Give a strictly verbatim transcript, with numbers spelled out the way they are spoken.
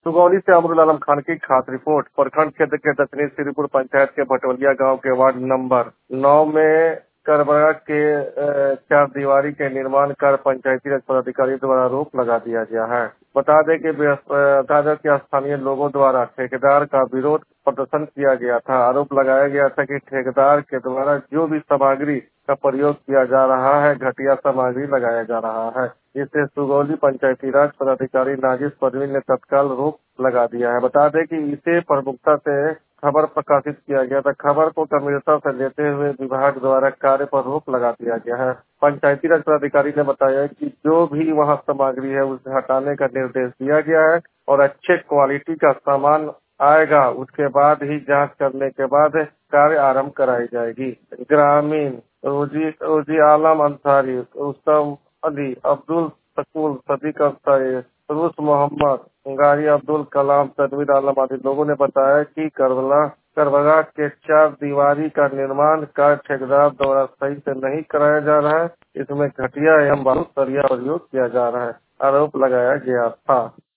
सुगौली से अमरुल आलम खान की खास रिपोर्ट। प्रखंड क्षेत्र के दक्षिणी श्रीपुर पंचायत के भटवलिया गांव के वार्ड नंबर नौ में करबरा के चार दीवारी के निर्माण कर पंचायती राज पदाधिकारी द्वारा रोक लगा दिया गया है। बता दें कि बता दें कि स्थानीय लोगों द्वारा ठेकेदार का विरोध प्रदर्शन किया गया था। आरोप लगाया गया था कि ठेकेदार के द्वारा जो भी सामग्री का प्रयोग किया जा रहा है, घटिया सामग्री लगाया जा रहा है, जिससे सुगौली पंचायती राज पदाधिकारी नाजिस परवीन ने तत्काल रोक लगा दिया है। बता दें कि इसे प्रमुखता से खबर प्रकाशित किया गया था। खबर को गंभीरता से लेते हुए विभाग द्वारा कार्य पर रोक लगा दिया गया है। पंचायती राज पदाधिकारी ने बताया कि जो भी वहाँ सामग्री है उसे हटाने का निर्देश दिया गया है और अच्छे क्वालिटी का सामान आएगा, उसके बाद ही जांच करने के बाद कार्य आरंभ कराई जाएगी। ग्रामीण रोजी रोजी आलम अंसारी, उस्तम अली, अब्दुल शकूल, सदीक अंसारी, रूस मोहम्मद, गारी अब्दुल कलाम, तनवीर आलम आदि लोगों ने बताया कि करबला करबला के चार दीवारी का निर्माण कार्य ठेकेदार द्वारा सही से नहीं कराया जा रहा है। इसमें घटिया एवं बालू सरिया प्रयोग किया जा रहा है, आरोप लगाया गया था।